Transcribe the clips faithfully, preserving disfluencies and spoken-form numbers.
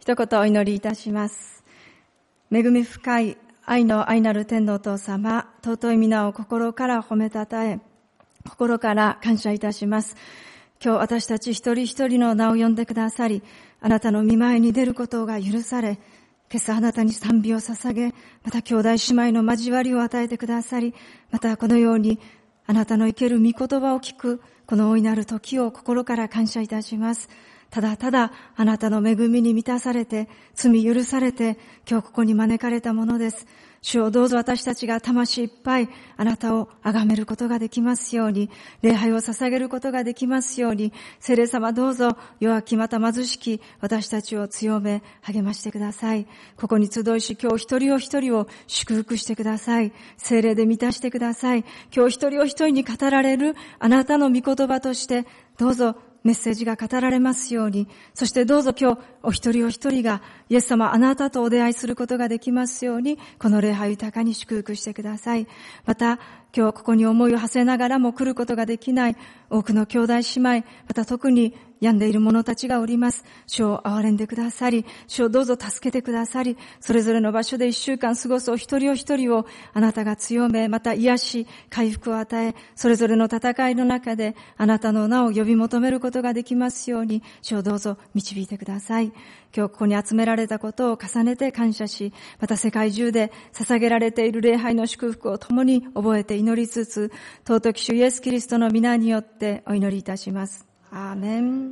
一言お祈りいたします。恵み深い愛の愛なる天のお父様、尊い皆を心から褒めたたえ、心から感謝いたします。今日私たち一人一人の名を呼んでくださり、あなたの御前に出ることが許され、今朝あなたに賛美を捧げ、また兄弟姉妹の交わりを与えてくださり、またこのようにあなたの生ける御言葉を聞く、この大いなる時を心から感謝いたします。ただただあなたの恵みに満たされて、罪許されて、今日ここに招かれたものです。主をどうぞ私たちが魂いっぱいあなたを崇めることができますように、礼拝を捧げることができますように、聖霊様どうぞ弱きまた貧しき私たちを強め励ましてください。ここに集いし、今日一人お一人を祝福してください。聖霊で満たしてください。今日一人お一人に語られるあなたの御言葉としてどうぞメッセージが語られますように、そしてどうぞ今日お一人お一人がイエス様あなたとお出会いすることができますように、この礼拝豊かに祝福してください。また今日ここに思いを馳せながらも来ることができない多くの兄弟姉妹、また特に病んでいる者たちがおります。主を憐れんでくださり、主をどうぞ助けてくださり、それぞれの場所で一週間過ごすお一人お一人をあなたが強め、また癒し、回復を与え、それぞれの戦いの中であなたの名を呼び求めることができますように、主をどうぞ導いてください。今日ここに集められたことを重ねて感謝し、また世界中で捧げられている礼拝の祝福を共に覚えて祈りつつ、尊き主イエスキリストの皆によってお祈りいたします。アーメン。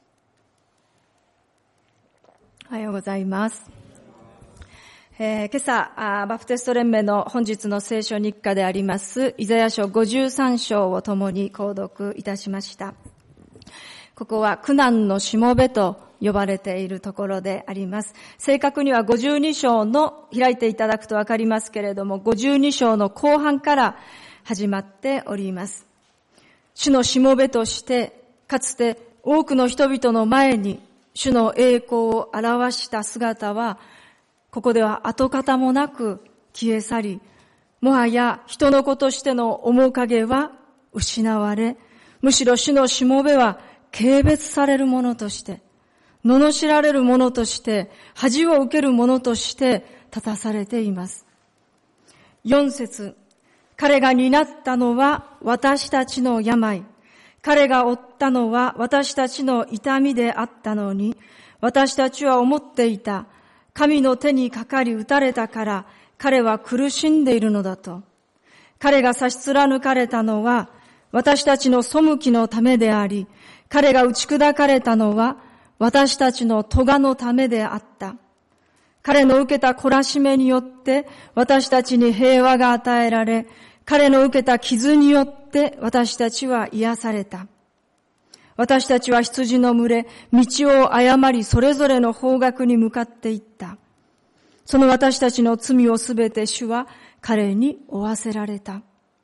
おはようございます。えー、今朝バプテスト連盟の本日の聖書日課でありますイザヤ書ごじゅうさん章を共に購読いたしました。ここは苦難のしもべと呼ばれているところであります。正確にはごじゅうに章の開いていただくとわかりますけれども、ごじゅうに章の後半から始まっております。主のしもべとしてかつて多くの人々の前に主の栄光を表した姿は、ここでは跡形もなく消え去り、もはや人の子としての面影は失われ、むしろ主のしもべは軽蔑されるものとして、罵られるものとして、恥を受けるものとして立たされています。四節、彼が担ったのは私たちの病、彼が負ったのは私たちの痛みであったのに、私たちは思っていた。神の手にかかり打たれたから彼は苦しんでいるのだと。彼が差し貫かれたのは私たちの背きのためであり、彼が打ち砕かれたのは私たちの咎のためであった。彼の受けた懲らしめによって私たちに平和が与えられ、彼の受けた傷によって私たちは癒された。私たちは羊の群れ、道を誤りそれぞれの方角に向かっていった。その私たちの罪をすべて主は彼に負わせられた。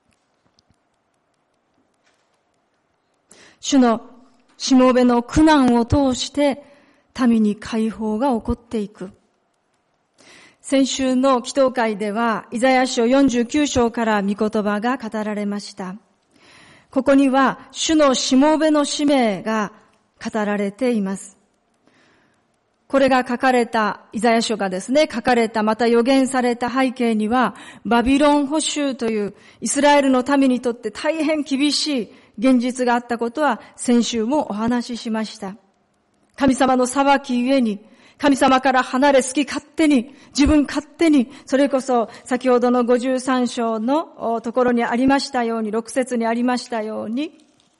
主のしもべの苦難を通して民に解放が起こっていく。先週の祈祷会ではイザヤ書よんじゅうきゅう章から御言葉が語られました。ここには主のしもべの使命が語られています。これが書かれた、イザヤ書がですね、書かれた、また予言された背景には、バビロン捕囚というイスラエルの民にとって大変厳しい現実があったことは先週もお話ししました。神様の裁きゆえに、神様から離れ好き勝手に、自分勝手に、それこそ先ほどのごじゅうさん章のところにありましたように、ろく節にありましたように、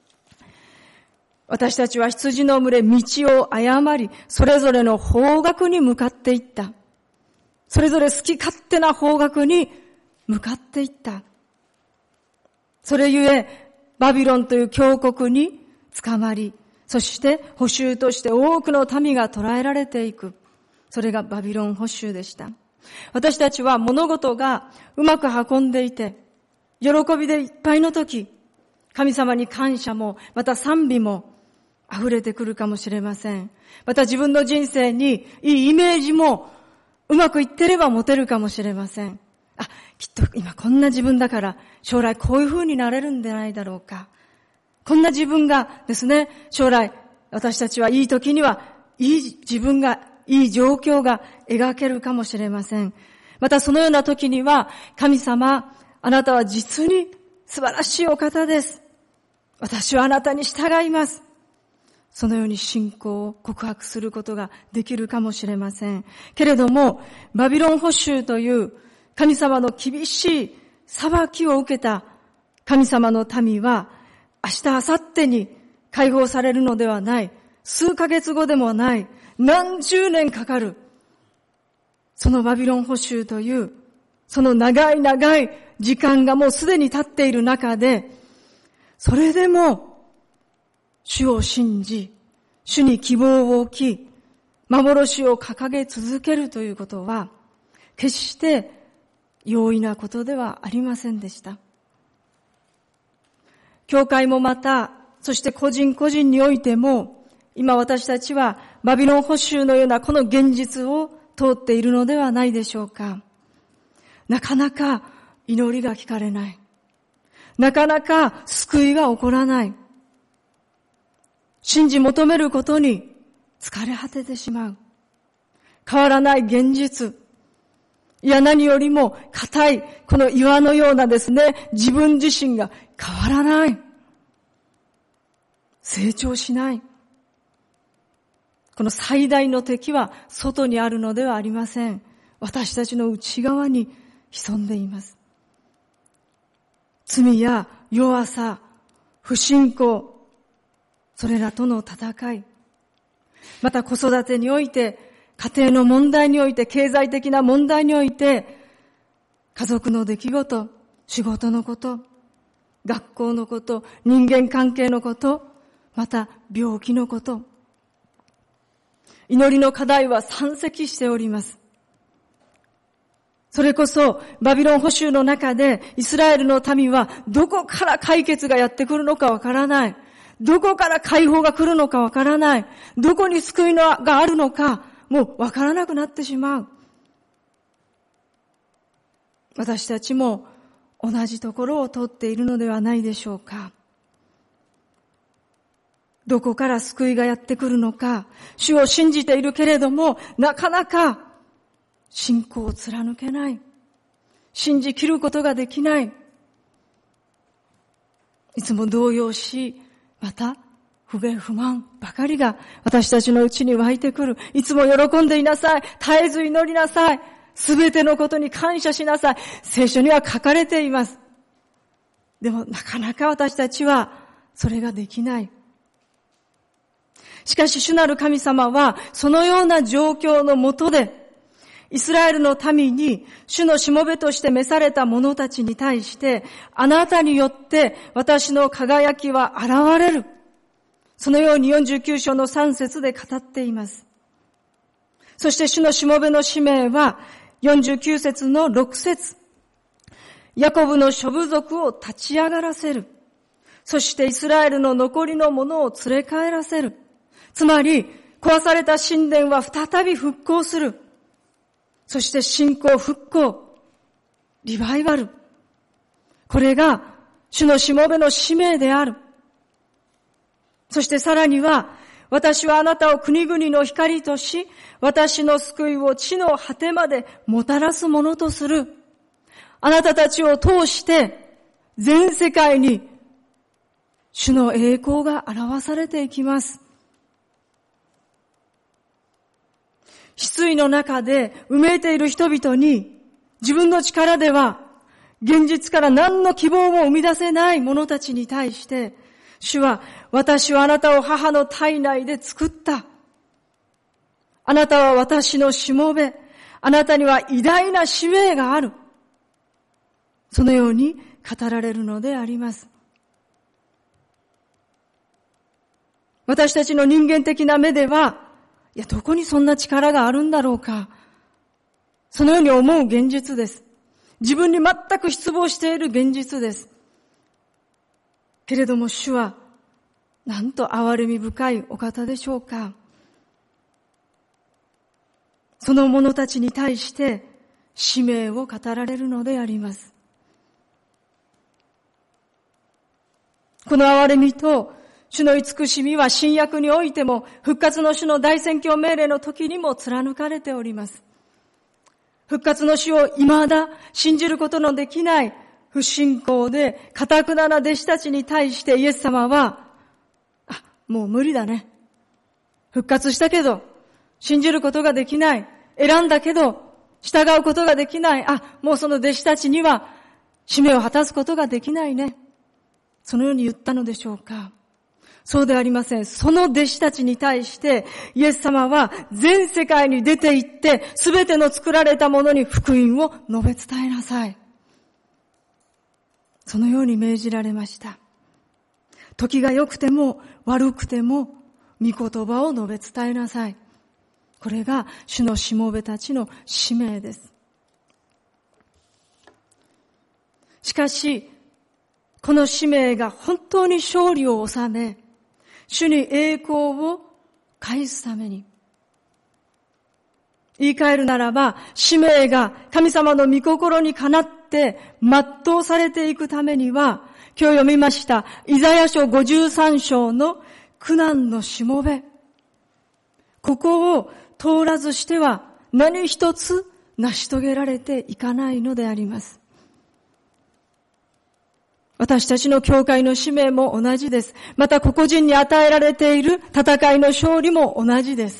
私たちは羊の群れ、道を誤り、それぞれの方角に向かっていった。それぞれ好き勝手な方角に向かっていった。それゆえ、バビロンという強国に捕まり、そして捕囚として多くの民が捕らえられていく。それがバビロン捕囚でした。私たちは物事がうまく運んでいて、喜びでいっぱいの時、神様に感謝も、また賛美も溢れてくるかもしれません。また自分の人生にいいイメージもうまくいってれば持てるかもしれません。あ、きっと今こんな自分だから将来こういう風になれるんじゃないだろうか。こんな自分がですね、将来私たちはいい時にはいい自分がいい状況が描けるかもしれません。またそのような時には、神様、あなたは実に素晴らしいお方です。私はあなたに従います。そのように信仰を告白することができるかもしれません。けれども、バビロン捕囚という神様の厳しい裁きを受けた神様の民は、明日、明後日に解放されるのではない。数ヶ月後でもない。何十年かかる。そのバビロン捕囚という、その長い長い時間がもうすでに経っている中で、それでも、主を信じ、主に希望を置き、幻を掲げ続けるということは、決して容易なことではありませんでした。教会もまた、そして個人個人においても、今私たちはバビロン捕囚のようなこの現実を通っているのではないでしょうか。なかなか祈りが聞かれない。なかなか救いが起こらない。信じ求めることに疲れ果ててしまう。変わらない現実。いや何よりも固いこの岩のようなですね、自分自身が変わらない。成長しない。この最大の敵は外にあるのではありません。私たちの内側に潜んでいます。罪や弱さ、不信仰、それらとの戦い、また子育てにおいて、家庭の問題において、経済的な問題において、家族の出来事、仕事のこと、学校のこと、人間関係のこと、また病気のこと、祈りの課題は山積しております。それこそバビロン捕囚の中でイスラエルの民はどこから解決がやってくるのかわからない。どこから解放が来るのかわからない。どこに救いのがあるのかもうわからなくなってしまう。私たちも同じところを通っているのではないでしょうか。どこから救いがやってくるのか、主を信じているけれども、なかなか信仰を貫けない。信じきることができない。いつも動揺し、また不平不満ばかりが私たちのうちに湧いてくる。いつも喜んでいなさい。絶えず祈りなさい。すべてのことに感謝しなさい。聖書には書かれています。でもなかなか私たちはそれができない。しかし主なる神様はそのような状況のもとでイスラエルの民に主のしもべとして召された者たちに対してあなたによって私の輝きは現れる。そのようによんじゅうきゅう章のさん節で語っています。そして主のしもべの使命はよんじゅうきゅう節のろく節。ヤコブの諸部族を立ち上がらせる。そしてイスラエルの残りのものを連れ帰らせる。つまり、壊された神殿は再び復興する。そして信仰復興、リバイバル。これが主のしもべの使命である。そしてさらには、私はあなたを国々の光とし、私の救いを地の果てまでもたらすものとする。あなたたちを通して、全世界に主の栄光が表されていきます。失意の中でうめいている人々に自分の力では現実から何の希望も生み出せない者たちに対して主は私はあなたを母の体内で作った。あなたは私のしもべ。あなたには偉大な使命がある。そのように語られるのであります。私たちの人間的な目ではいや、どこにそんな力があるんだろうか。そのように思う現実です。自分に全く失望している現実です。けれども主は、なんと憐れみ深いお方でしょうか。その者たちに対して使命を語られるのであります。この憐れみと主の慈しみは新約においても、復活の主の大宣教命令の時にも貫かれております。復活の主を未だ信じることのできない不信仰で堅くなな弟子たちに対してイエス様は、あ、もう無理だね。復活したけど、信じることができない。選んだけど、従うことができない。あ、もうその弟子たちには、使命を果たすことができないね。そのように言ったのでしょうか。そうではありません。その弟子たちに対して、イエス様は全世界に出て行って、すべての作られたものに福音を述べ伝えなさい。そのように命じられました。時が良くても悪くても、御言葉を述べ伝えなさい。これが主のしもべたちの使命です。しかし、この使命が本当に勝利を収め、主に栄光を返すために、言い換えるならば、使命が神様の御心にかなって全うされていくためには、今日読みましたイザヤ書ごじゅうさん章の苦難のしもべ、ここを通らずしては何一つ成し遂げられていかないのであります。私たちの教会の使命も同じです。また個々人に与えられている戦いの勝利も同じです。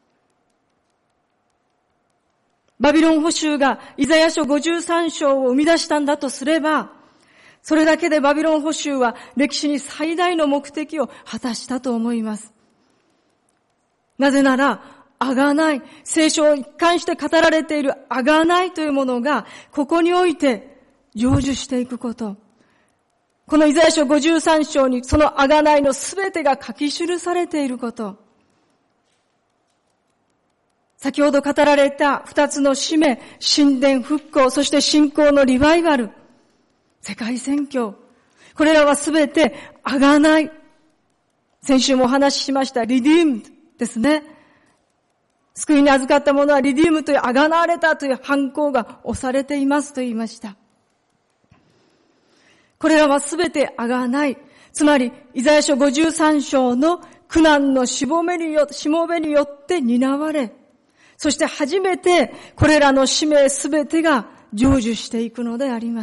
バビロン捕囚がイザヤ書ごじゅうさん章を生み出したんだとすれば、それだけでバビロン捕囚は歴史に最大の目的を果たしたと思います。なぜなら、あがない、聖書を一貫して語られているあがないというものが、ここにおいて成就していくこと。このイザヤ書ごじゅうさん章にそのあがないのすべてが書き記されていること。先ほど語られた二つの使命、神殿復興、そして信仰のリバイバル、世界宣教。これらはすべてあがない。先週もお話ししましたリディームですね。救いに預かった者はリディームというあがなわれたという判子が押されていますと言いました。これらはすべてあがない。つまり、イザヤ書ごじゅうさん章の苦難のしもべによ、しもべによって担われ、そして初めてこれらの使命すべてが成就していくのであります。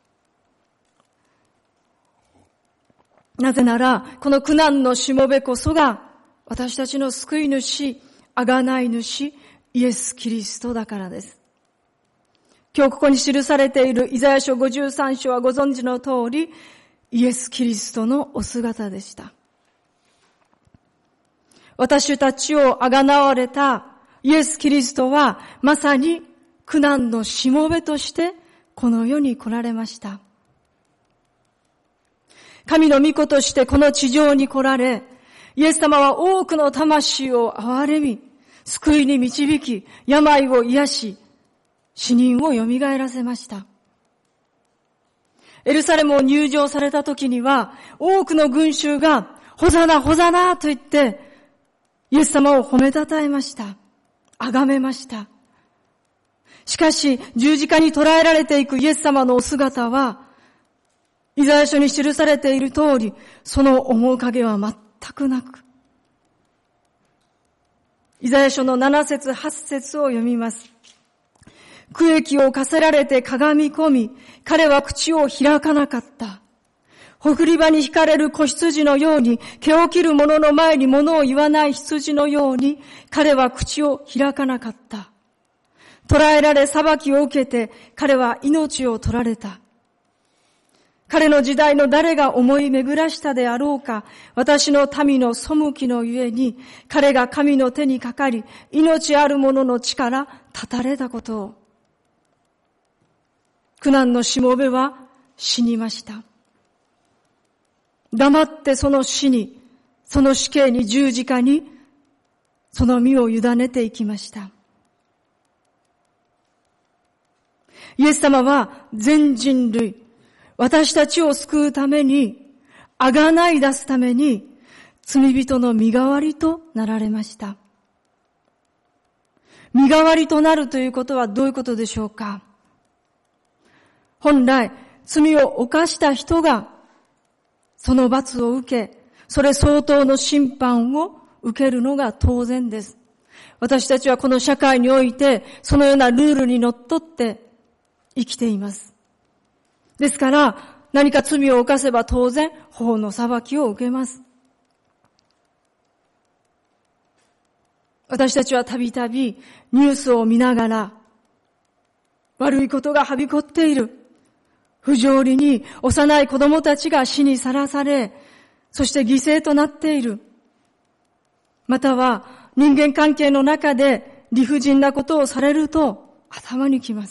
なぜなら、この苦難のしもべこそが私たちの救い主、あがない主、イエス・キリストだからです。今日ここに記されているイザヤ書ごじゅうさん章はご存知の通り、イエス・キリストのお姿でした。私たちをあがなわれたイエス・キリストは、まさに苦難のしもべとしてこの世に来られました。神の御子としてこの地上に来られ、イエス様は多くの魂を憐れみ、救いに導き、病を癒し、死人を蘇らせました。エルサレムを入場された時には、多くの群衆が、ホザナ、ホザナと言って、イエス様を褒めたたえました。崇めました。しかし、十字架に捕らえられていくイエス様のお姿は、イザヤ書に記されている通り、その面影は全くなく、イザヤ書のなな節はち節を読みます。苦役を課せられてかがみ込み、彼は口を開かなかった。ほふり場に引かれる子羊のように、毛を切る者の前に物を言わない羊のように、彼は口を開かなかった。捕らえられ裁きを受けて、彼は命を取られた。彼の時代の誰が思い巡らしたであろうか、私の民の背きのゆえに、彼が神の手にかかり、命ある者の地から断たれたことを。苦難のしもべは死にました。黙ってその死に、その死刑に十字架に、その身を委ねていきました。イエス様は全人類、私たちを救うために、あがない出すために、罪人の身代わりとなられました。身代わりとなるということはどういうことでしょうか。本来、罪を犯した人が、その罰を受け、 それ相当の審判を受けるのが当然です。私たちはこの社会において、そのようなルールにのっとって生きています。ですから、何か罪を犯せば当然、法の裁きを受けます。私たちはたびたびニュースを見ながら、悪いことがはびこっている。不条理に幼い子供たちが死にさらされ、そして犠牲となっている。または人間関係の中で理不尽なことをされると頭にきます。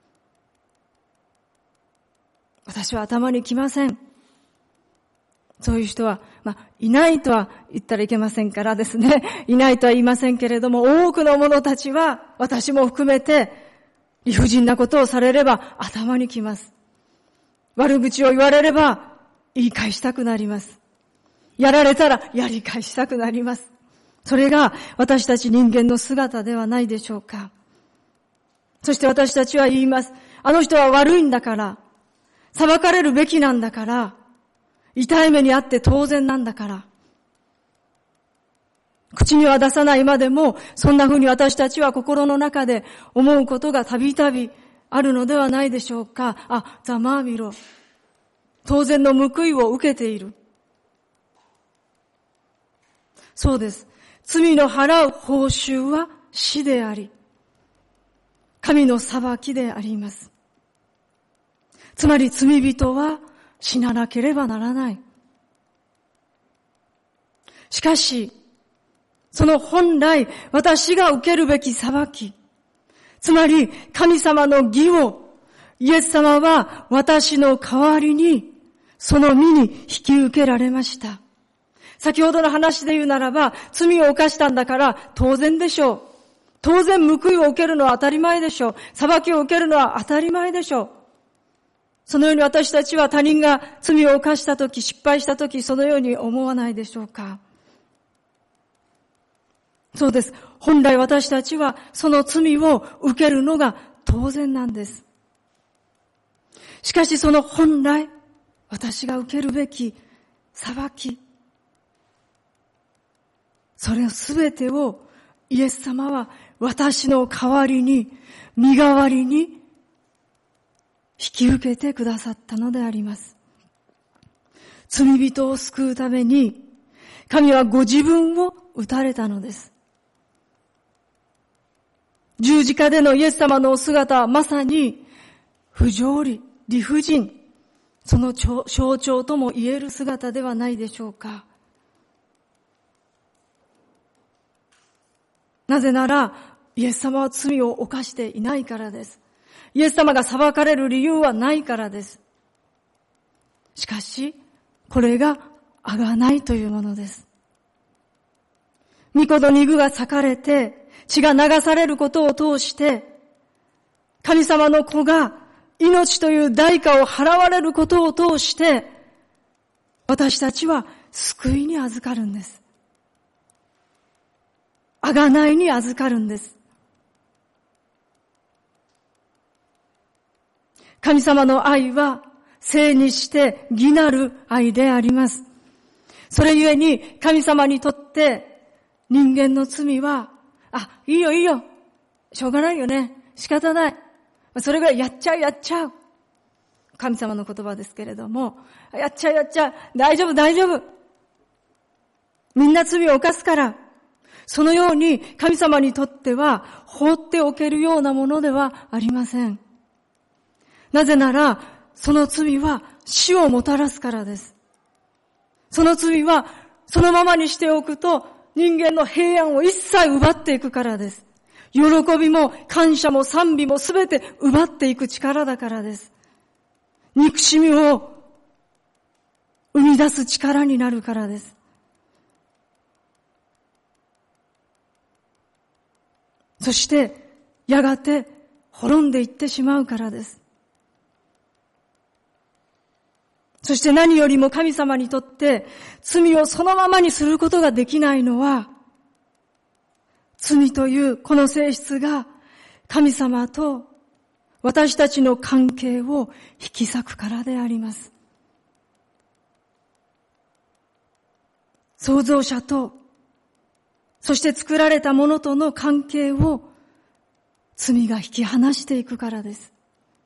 私は頭にきません。そういう人は、まあ、いないとは言ったらいけませんからですね。いないとは言いませんけれども、多くの者たちは、私も含めて、理不尽なことをされれば頭にきます。悪口を言われれば、言い返したくなります。やられたら、やり返したくなります。それが、私たち人間の姿ではないでしょうか。そして私たちは言います。あの人は悪いんだから、裁かれるべきなんだから、痛い目にあって当然なんだから。口には出さないまでも、そんな風に私たちは心の中で思うことがたびたびあるのではないでしょうか。あ、ざまあみろ。当然の報いを受けている。そうです。罪の払う報酬は死であり、神の裁きであります。つまり罪人は死ななければならない。しかし、その本来私が受けるべき裁き、つまり神様の義をイエス様は私の代わりにその身に引き受けられました。先ほどの話で言うならば、罪を犯したんだから当然でしょう。当然報いを受けるのは当たり前でしょう。裁きを受けるのは当たり前でしょう。そのように私たちは他人が罪を犯したとき、失敗したとき、そのように思わないでしょうか。そうです。本来私たちはその罪を受けるのが当然なんです。しかしその本来、私が受けるべき裁き、それをすべてをイエス様は私の代わりに、身代わりに引き受けてくださったのであります。罪人を救うために、神はご自分を打たれたのです。十字架でのイエス様のお姿はまさに不条理、理不尽、その象徴とも言える姿ではないでしょうか。なぜなら、イエス様は罪を犯していないからです。イエス様が裁かれる理由はないからです。しかし、これが贖いというものです。御子の肉が裂かれて、血が流されることを通して、神様の子が命という代価を払われることを通して、私たちは救いに預かるんです。贖いに預かるんです。神様の愛は聖にして義なる愛であります。それゆえに神様にとって人間の罪は、あ、いいよいいよ。しょうがないよね。仕方ない。それぐらいやっちゃうやっちゃう。神様の言葉ですけれども、やっちゃうやっちゃう。大丈夫大丈夫。みんな罪を犯すから。そのように神様にとっては放っておけるようなものではありません。なぜなら、その罪は死をもたらすからです。その罪はそのままにしておくと人間の平安を一切奪っていくからです。喜びも感謝も賛美もすべて奪っていく力だからです。憎しみを生み出す力になるからです。そして、やがて滅んでいってしまうからです。そして何よりも神様にとって罪をそのままにすることができないのは、罪というこの性質が神様と私たちの関係を引き裂くからであります。 創造者と、そして作られたものとの関係を罪が引き離していくからです。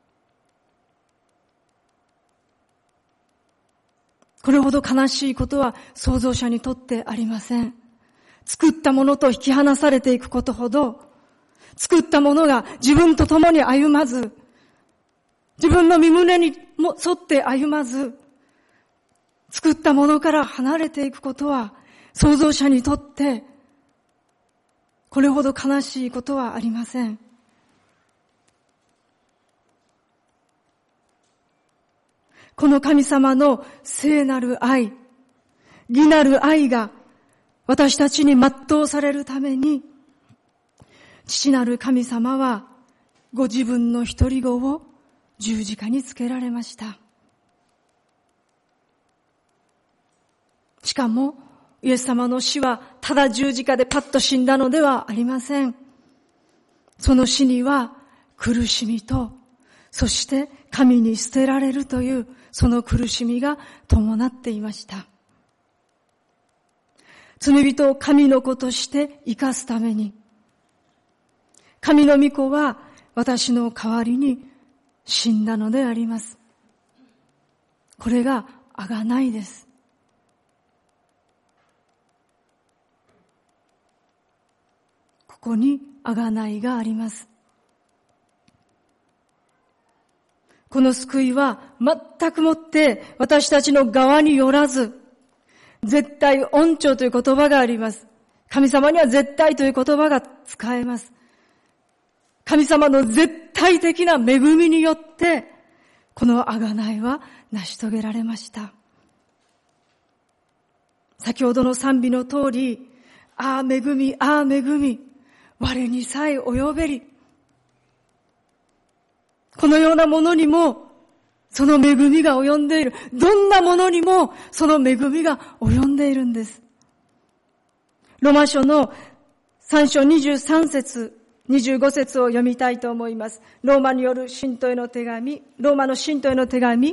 これほど悲しいことは創造者にとってありません。作ったものと引き離されていくことほど、作ったものが自分と共に歩まず、自分の身胸にも沿って歩まず、作ったものから離れていくことは、創造者にとって、これほど悲しいことはありません。この神様の聖なる愛、義なる愛が私たちに全うされるために、父なる神様はご自分の一人子を十字架につけられました。しかも、イエス様の死はただ十字架でパッと死んだのではありません。その死には苦しみと、そして神に捨てられるというその苦しみが伴っていました。罪人を神の子として生かすために、神の御子は私の代わりに死んだのであります。これが贖いです。ここに贖いがあります。この救いは全くもって私たちの側によらず、絶対恩寵という言葉があります。神様には絶対という言葉が使えます。神様の絶対的な恵みによって、この贖いは成し遂げられました。先ほどの賛美の通り、ああ恵み、ああ恵み、我にさえ及べり。このようなものにも、その恵みが及んでいる。どんなものにも、その恵みが及んでいるんです。ローマ書のさん章にじゅうさん節、にじゅうご節を読みたいと思います。ローマによる信徒への手紙、ローマの信徒への手紙、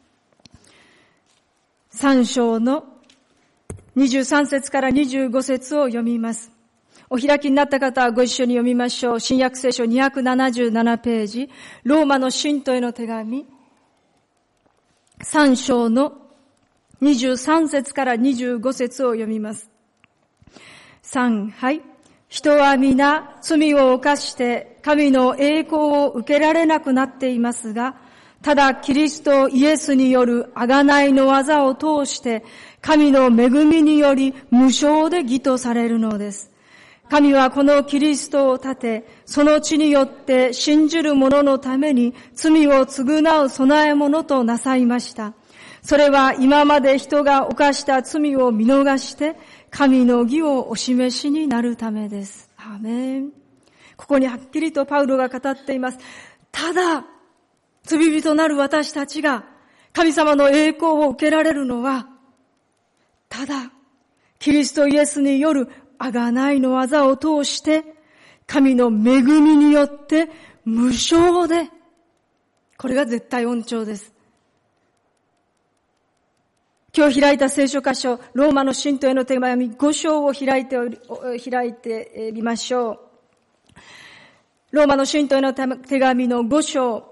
さん章のにじゅうさん節からにじゅうご節を読みます。お開きになった方はご一緒に読みましょう。新約聖書にひゃくななじゅうななページ、ローマの信徒への手紙、さん章のにじゅうさん節からにじゅうご節を読みます。さん、はい。人は皆罪を犯して神の栄光を受けられなくなっていますが、ただキリストイエスによる贖いの技を通して神の恵みにより無償で義とされるのです。神はこのキリストを立て、その血によって信じる者のために罪を償う備え物となさいました。それは今まで人が犯した罪を見逃して、神の義をお示しになるためです。アーメン。ここにはっきりとパウロが語っています。ただ、罪人なる私たちが神様の栄光を受けられるのは、ただ、キリストイエスによる贖いの技を通して、神の恵みによって無償で、これが絶対恩寵です。今日開いた聖書箇所、ローマの信徒への手紙ご章を開いており、開いてみましょう。ローマの信徒への手紙のご章。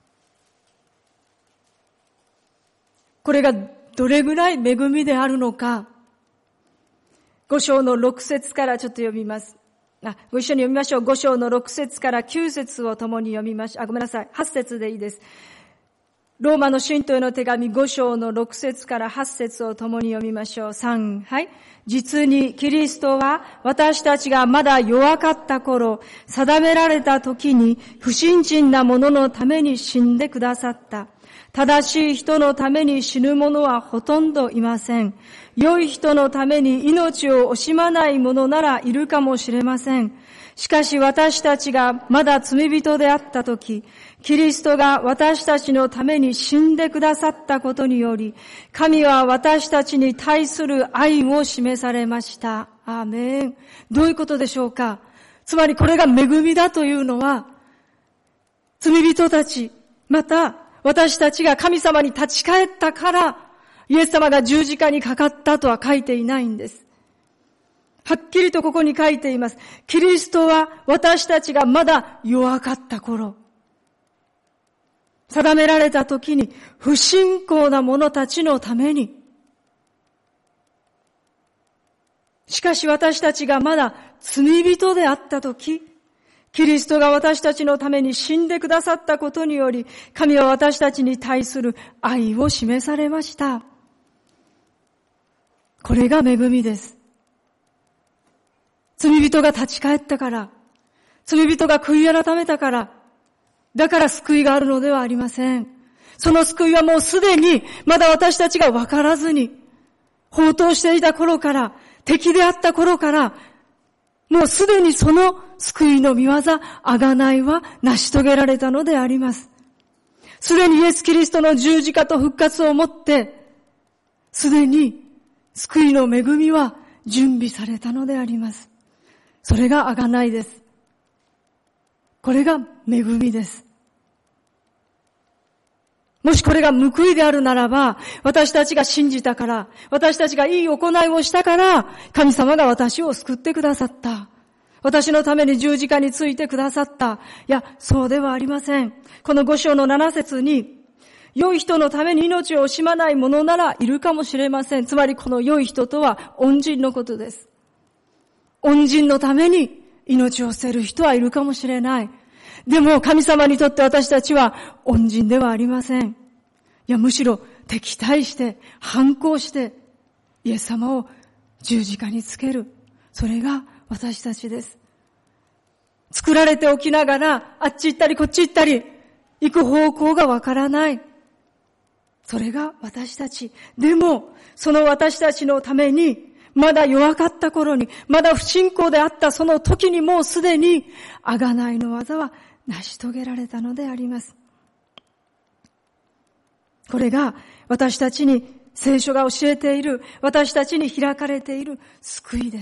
これがどれぐらい恵みであるのか。ご章のろく節からちょっと読みます。あ、ご一緒に読みましょう。ご章のろく節からきゅう節を共に読みましょう。あ、ごめんなさい。はち節でいいです。ローマの信徒への手紙ご章のろく節からはち節を共に読みましょう。さん、はい。実にキリストは私たちがまだ弱かった頃、定められた時に不信心な者のために死んでくださった。正しい人のために死ぬ者はほとんどいません。良い人のために命を惜しまない者ならいるかもしれません。しかし私たちがまだ罪人であったとき、キリストが私たちのために死んでくださったことにより、神は私たちに対する愛を示されました。アーメン。どういうことでしょうか。つまりこれが恵みだというのは、罪人たち、また私たちが神様に立ち返ったから、イエス様が十字架にかかったとは書いていないんです。 はっきりとここに書いています。キリストは私たちがまだ弱かった頃、定められた時に不信仰な者たちのために、しかし私たちがまだ罪人であった時、キリストが私たちのために死んでくださったことにより、神は私たちに対する愛を示されました。これが恵みです。罪人が立ち返ったから、罪人が悔い改めたから、だから救いがあるのではありません。その救いはもうすでに、まだ私たちが分からずに、放蕩していた頃から、敵であった頃から、もうすでにその救いの御業、贖いは成し遂げられたのであります。すでにイエス・キリストの十字架と復活をもって、すでに救いの恵みは準備されたのであります。それが贖いです。これが恵みです。もしこれが報いであるならば、私たちが信じたから、私たちがいい行いをしたから、神様が私を救ってくださった。私のために十字架についてくださった。いや、そうではありません。この五章の七節に、良い人のために命を惜しまない者ならいるかもしれません。つまりこの良い人とは恩人のことです。恩人のために命を捨てる人はいるかもしれない。でも神様にとって私たちは恩人ではありません。いや、むしろ敵対して反抗してイエス様を十字架につける。それが私たちです。作られておきながらあっち行ったりこっち行ったり行く方向がわからない。それが私たち。でもその私たちのためにまだ弱かった頃に、まだ不信仰であったその時にもうすでに贖いの技は成し遂げられたのであります。これが私たちに聖書が教えている、私たちに開かれている救いです。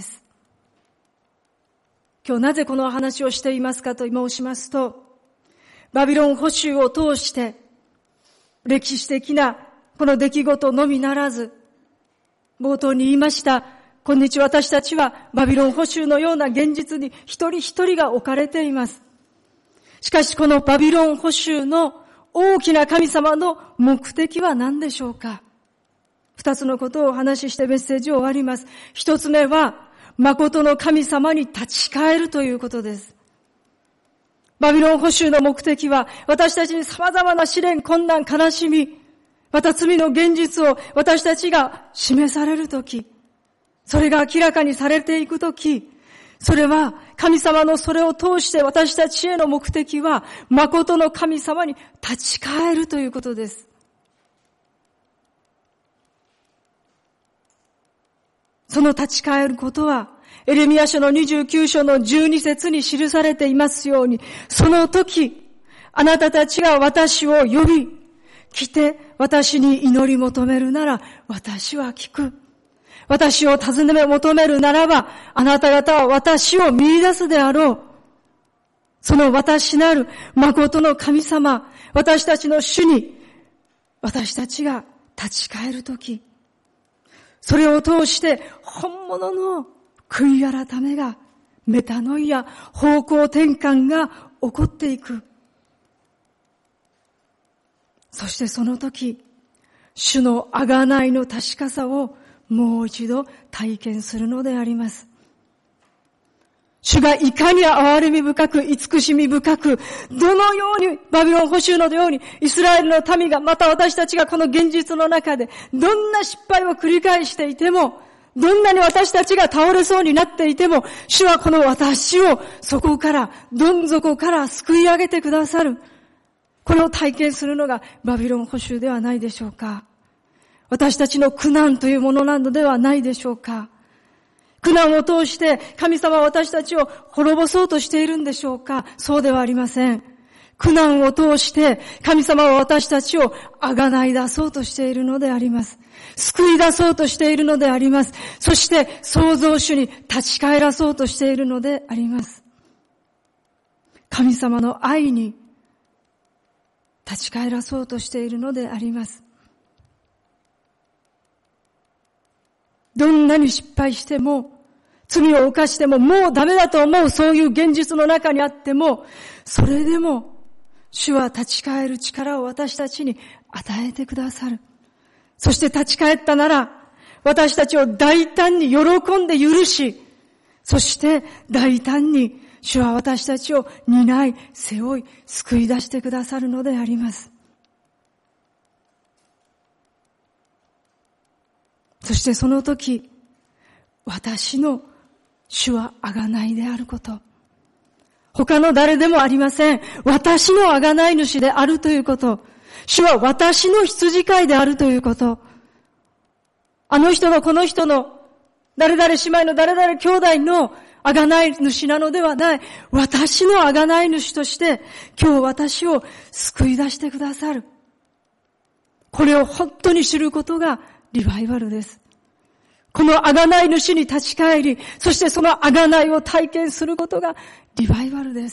今日なぜこの話をしていますかと申しますと、バビロン捕囚を通して歴史的なこの出来事のみならず、冒頭に言いました、今日私たちはバビロン捕囚のような現実に一人一人が置かれています。しかしこのバビロン捕囚の大きな神様の目的は何でしょうか。二つのことをお話ししてメッセージを終わります。一つ目は、誠の神様に立ち返るということです。バビロン捕囚の目的は、私たちに様々な試練、困難、悲しみ、また罪の現実を私たちが示されるとき、それが明らかにされていくとき、それは神様のそれを通して私たちへの目的は、誠の神様に立ち返るということです。その立ち返ることは、エレミヤ書のにじゅうきゅう章のじゅうに節に記されていますように、その時、あなたたちが私を呼び、来て私に祈り求めるなら、私は聞く。私を尋ね求めるならば、あなた方は私を見出すであろう。その私なる誠の神様、私たちの主に、私たちが立ち返るとき、それを通して本物の悔い改めが、メタノイア、方向転換が起こっていく。そしてその時、主の贖いの確かさをもう一度体験するのであります。主がいかに憐れみ深く、慈しみ深く、どのようにバビロン捕囚のようにイスラエルの民が、また私たちがこの現実の中でどんな失敗を繰り返していても、どんなに私たちが倒れそうになっていても、主はこの私をそこから、どん底から救い上げてくださる。これを体験するのがバビロン捕囚ではないでしょうか。私たちの苦難というものなのではないでしょうか。苦難を通して神様は私たちを滅ぼそうとしているんでしょうか。そうではありません。苦難を通して神様は私たちを贖い出そうとしているのであります。救い出そうとしているのであります。そして創造主に立ち返らそうとしているのであります。神様の愛に立ち返らそうとしているのであります。どんなに失敗しても、 罪を犯してももうダメだと思うそういう現実の中にあっても、それでも主は立ち返る力を私たちに与えてくださる。そして立ち返ったなら、私たちを大胆に喜んで許し、そして大胆に主は私たちを担い、背負い、救い出してくださるのであります。そしてその時、私の主は贖いであること。他の誰でもありません。私の贖い主であるということ。主は私の羊飼いであるということ。あの人のこの人の誰々姉妹の誰々兄弟の贖い主なのではない。私の贖い主として今日私を救い出してくださる。これを本当に知ることがリバイバルです。この贖い主に立ち返り、そしてその贖いを体験することがリバイバルです。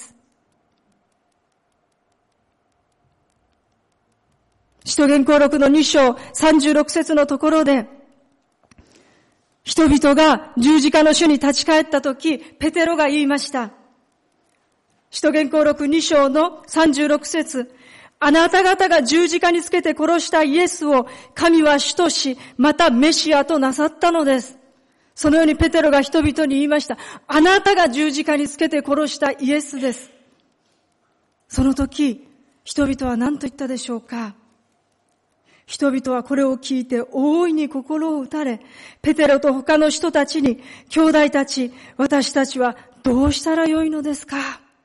使徒言行録のに章さんじゅうろく節のところで、人々が十字架の主に立ち返ったとき、ペテロが言いました。使徒言行録に章のさんじゅうろく節、あなた方が十字架につけて殺したイエスを神は主とし、またメシアとなさったのです。そのようにペテロが人々に言いました。あなたが十字架につけて殺したイエスです。その時、人々は何と言ったでしょうか。人々はこれを聞いて大いに心を打たれ、ペテロと他の人たちに、兄弟たち、私たちはどうしたらよいのですか。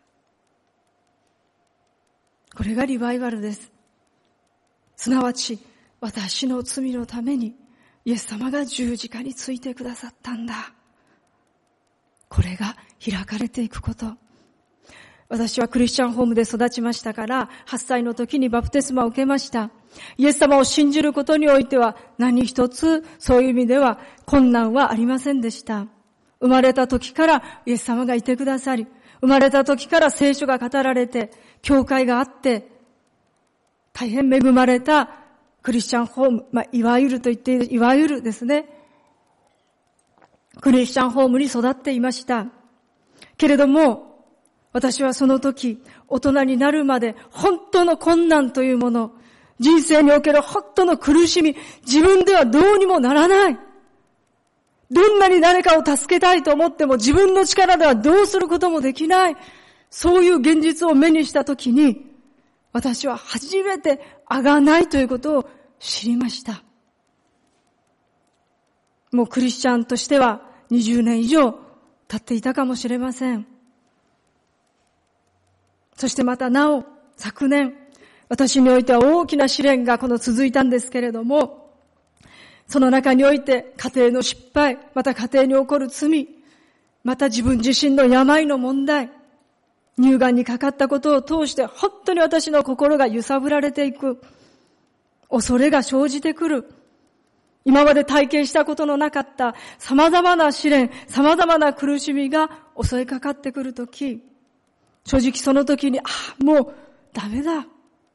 これがリバイバルです。すなわち、私の罪のために、イエス様が十字架についてくださったんだ。これが開かれていくこと。私はクリスチャンホームで育ちましたから、はっさいの時にバプテスマを受けました。イエス様を信じることにおいては、何一つそういう意味では困難はありませんでした。生まれた時からイエス様がいてくださり、生まれた時から聖書が語られて、教会があって、大変恵まれたクリスチャンホーム、まあ、いわゆると言っている、いわゆるですね、クリスチャンホームに育っていました。けれども、私はその時、大人になるまで本当の困難というもの、人生における本当の苦しみ、自分ではどうにもならない。どんなに誰かを助けたいと思っても自分の力ではどうすることもできない。そういう現実を目にしたときに、私は初めて贖いということを知りました。もうクリスチャンとしてはにじゅうねん以上経っていたかもしれません。そしてまたなお、昨年、私においては大きな試練がこの続いたんですけれども、その中において家庭の失敗、また家庭に起こる罪、また自分自身の病の問題、乳がんにかかったことを通して本当に私の心が揺さぶられていく。恐れが生じてくる。今まで体験したことのなかった様々な試練、様々な苦しみが襲いかかってくるとき、正直その時に、ああ、もうダメだ。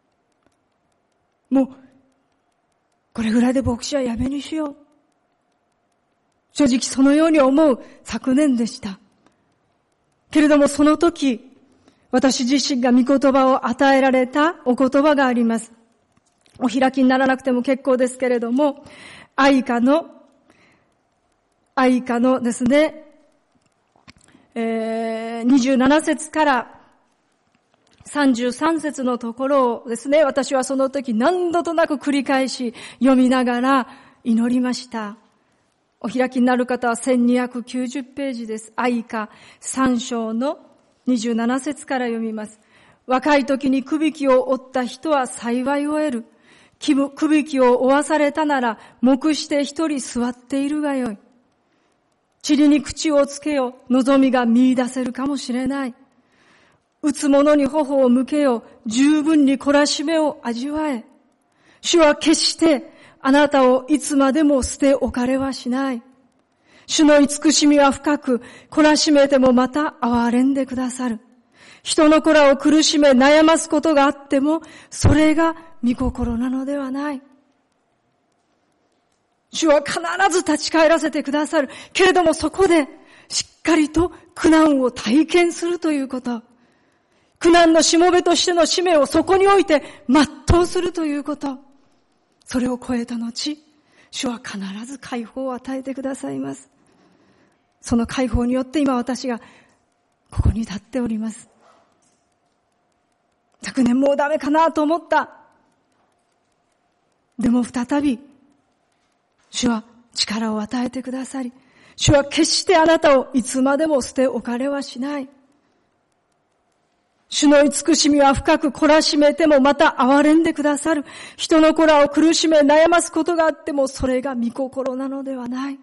もう、これぐらいで牧師はやめにしよう。正直そのように思う昨年でした。けれどもその時、私自身が御言葉を与えられたお言葉があります。お開きにならなくても結構ですけれども、愛歌の、愛歌のですね、えー、にじゅうなな節からさんじゅうさん節のところをですね、私はその時何度となく繰り返し読みながら祈りました。お開きになる方はせんにひゃくきゅうじゅうページです。愛歌さん章のにじゅうなな節から読みます。若い時にくびきを負った人は幸いを得る。くびきを負わされたなら、黙して一人座っているがよい。塵に口をつけよ、望みが見出せるかもしれない。打つ者に頬を向けよ、十分に懲らしめを味わえ。主は決してあなたをいつまでも捨て置かれはしない。主の慈しみは深く、懲らしめてもまた憐れんでくださる。人の子らを苦しめ悩ますことがあっても、それが御心なのではない。主は必ず立ち返らせてくださる。けれどもそこで、しっっかりと苦難を体験するということ。苦難のしもべとしての使命をそこにおいて全うするということ。それを超えた後、主は必ず解放を与えてくださいます。その解放によって今私がここに立っております。昨年もうダメかなと思った。でも再び、主は力を与えてくださり、主は決してあなたをいつまでも捨て置かれはしない。主の慈しみは深く懲らしめてもまた憐れんでくださる。人の子らを苦しめ悩ますことがあってもそれが御心なのではない。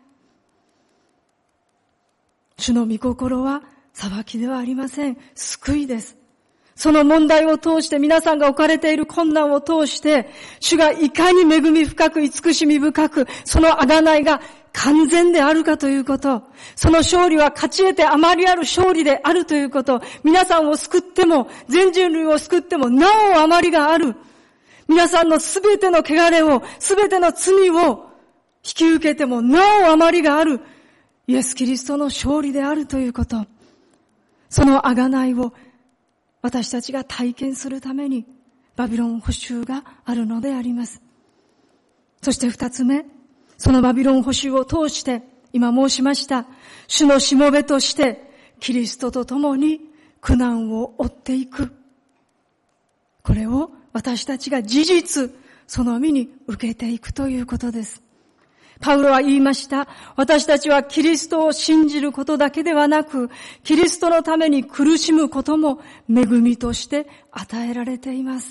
主の御心は裁きではありません。救いです。その問題を通して皆さんが置かれている困難を通して主がいかに恵み深く慈しみ深くその贖いが完全であるかということ、その勝利は勝ち得てあまりある勝利であるということ、皆さんを救っても全人類を救ってもなおあまりがある、皆さんのすべての汚れをすべての罪を引き受けてもなおあまりがあるイエス・キリストの勝利であるということ、その贖いを私たちが体験するためにバビロン捕囚があるのであります。そして二つ目、そのバビロン捕囚を通して今申しました主のしもべとしてキリストと共に苦難を負っていく、これを私たちが事実その身に受けていくということです。パウロは言いました。私たちはキリストを信じることだけではなく、キリストのために苦しむことも恵みとして与えられています。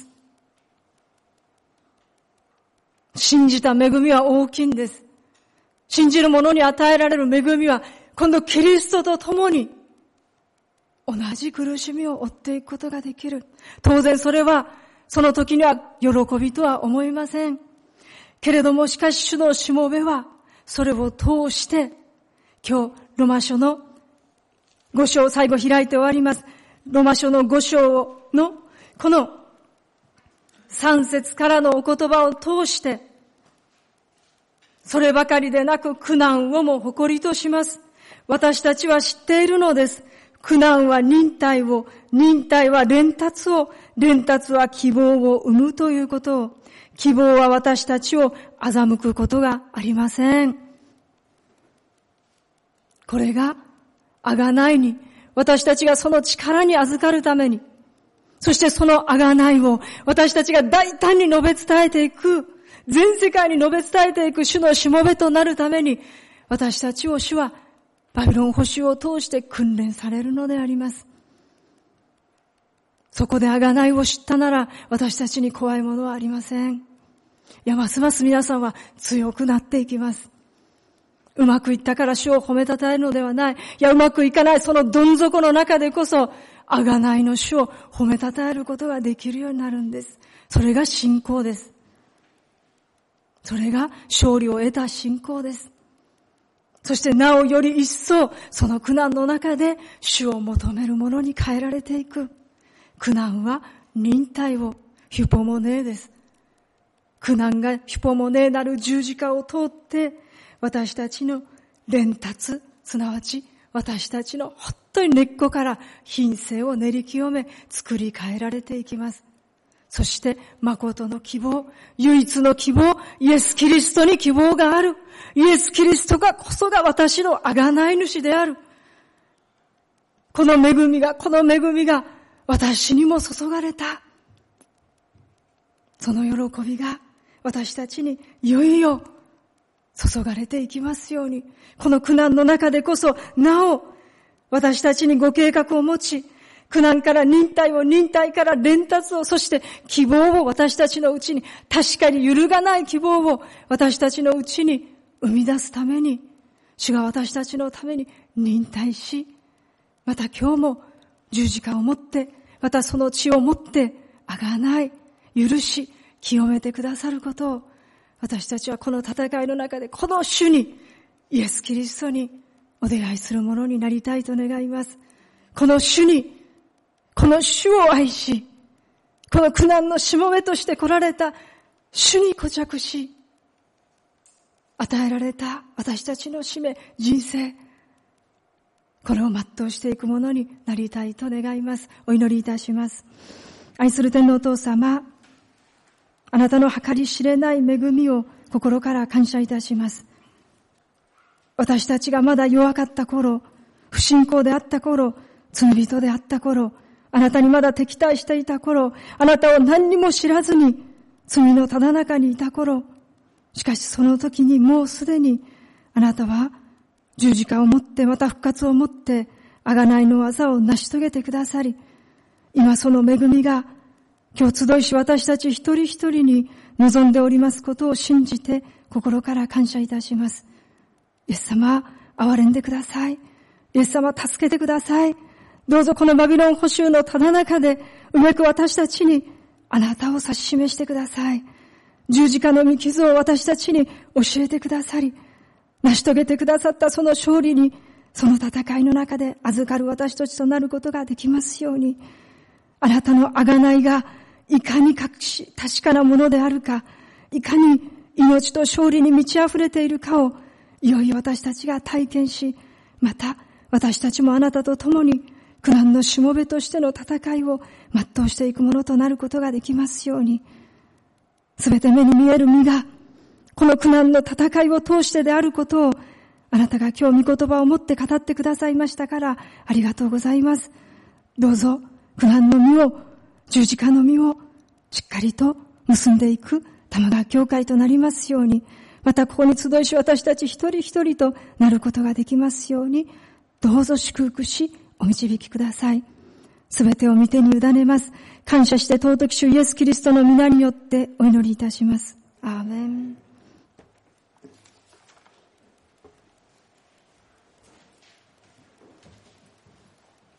信じた恵みは大きいんです。信じる者に与えられる恵みは、今度キリストと共に同じ苦しみを負っていくことができる。当然それは、その時には喜びとは思いません。けれどもしかし主のしもべはそれを通して今日ロマ書のご章最後開いて終わります。ロマ書のご章のこのさん節からのお言葉を通してそればかりでなく苦難をも誇りとします。私たちは知っているのです。苦難は忍耐を、忍耐は連達を、連達は希望を生むということを、希望は私たちを欺くことがありません。これが贖いに、私たちがその力に預かるために、そしてその贖いを私たちが大胆に述べ伝えていく、全世界に述べ伝えていく主のしもべとなるために、私たちを主はバビロン捕囚を通して訓練されるのであります。そこで贖いを知ったなら私たちに怖いものはありません。いや、ますます皆さんは強くなっていきます。うまくいったから主を褒めたたえるのではない。いや、うまくいかないそのどん底の中でこそ贖いの主を褒めたたえることができるようになるんです。それが信仰です。それが勝利を得た信仰です。そしてなおより一層その苦難の中で主を求めるものに変えられていく。苦難は忍耐を、ヒュポモネーです。苦難がヒュポモネーなる十字架を通って私たちの連達、すなわち私たちの本当に根っこから品性を練り清め作り変えられていきます。そして誠の希望、唯一の希望、イエス・キリストに希望がある。イエス・キリストがこそが私の贖い主である。この恵みが、この恵みが私にも注がれた。その喜びが私たちにいよいよ注がれていきますように、この苦難の中でこそなお私たちにご計画を持ち、苦難から忍耐を、忍耐から連達を、そして希望を私たちのうちに、確かに揺るがない希望を私たちのうちに生み出すために、主が私たちのために忍耐し、また今日も十字架を持って、またその血を持って贖い、許し、清めてくださることを、私たちはこの戦いの中でこの主に、イエス・キリストにお出会いするものになりたいと願います。この主に、この主を愛し、この苦難のしもべとして来られた主に固着し、与えられた私たちの使命、人生、 これを全うしていくものになりたいと願います。お祈りいたします。愛する天皇お父様、あなたの計り知れない恵みを心から感謝いたします。私たちがまだ弱かった頃、不信仰であった頃、罪人であった頃、あなたにまだ敵対していた頃、あなたを何にも知らずに罪のただ中にいた頃、しかしその時にもうすでにあなたは十字架を持ってまた復活を持って贖いの技を成し遂げてくださり、今その恵みが今日集いし私たち一人一人に望んでおりますことを信じて心から感謝いたします。イエス様、憐れんでください。イエス様、助けてください。どうぞこのバビロン捕囚のただ中でうめく私たちにあなたを指し示してください。十字架の御傷を私たちに教えてくださり、成し遂げてくださったその勝利に、その戦いの中で預かる私たちとなることができますように、あなたの贖いがいかに確かなものであるか、いかに命と勝利に満ち溢れているかを、いよいよ私たちが体験し、また私たちもあなたと共に苦難のしもべとしての戦いを全うしていくものとなることができますように、すべて目に見える身がこの苦難の戦いを通してであることを、あなたが今日御言葉を持って語ってくださいましたからありがとうございます。どうぞ苦難の実を、十字架の実をしっかりと結んでいく玉川教会となりますように、またここに集いし私たち一人一人となることができますように、どうぞ祝福しお導きください。すべてを御手に委ねます。感謝して尊き主イエスキリストの皆によってお祈りいたします。アーメン。